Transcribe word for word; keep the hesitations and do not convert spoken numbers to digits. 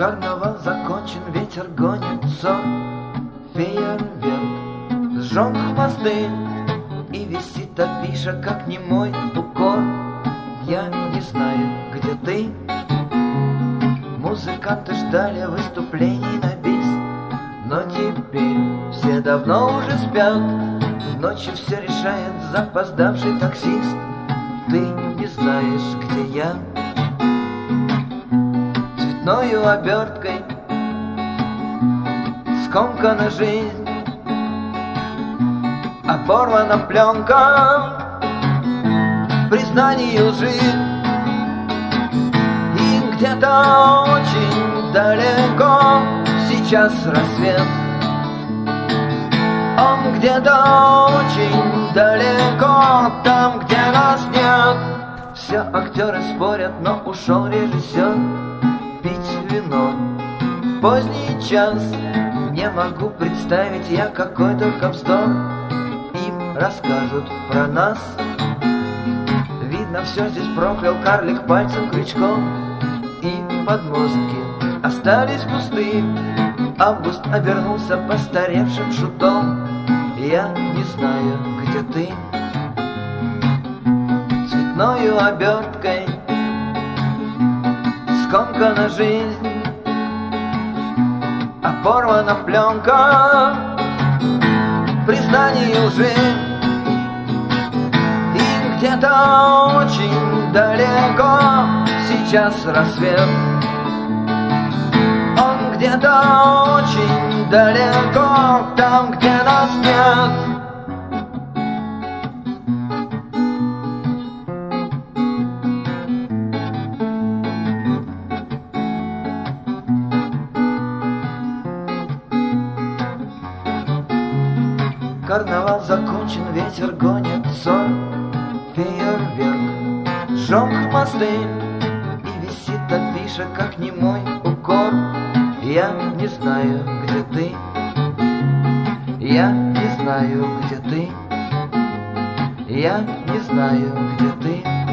Карнавал закончен, ветер гонит сон. Фейерверк сжег хвосты, и висит афиша, как немой укор. Я не знаю, где ты. Музыканты ждали выступлений на бис, но теперь все давно уже спят. Ночью все решает запоздавший таксист. Ты не знаешь, где я. Цветною оберткой скомкана жизнь, оборвана пленка признаний лжи. И где-то очень далеко сейчас рассвет. Он где-то очень далеко, там, где нас нет. Все актеры спорят, но ушел режиссер пить вино. Поздний час, не могу представить я, какой только вздор им расскажут про нас. Видно, все здесь проклял карлик пальцем крючком, и подмостки остались пусты. Август обернулся постаревшим шутом. Я не знаю, где ты. Цветною оберткой скомкана жизнь, оборвана пленка признаний лжи. И где-то очень далеко сейчас рассвет. Он где-то очень далеко, там, где нас нет. Карнавал закончен, ветер гонит сон. Фейерверк сжег хвосты, и висит афиша, как немой укор. Я не знаю, где ты. Я не знаю, где ты. Я не знаю, где ты.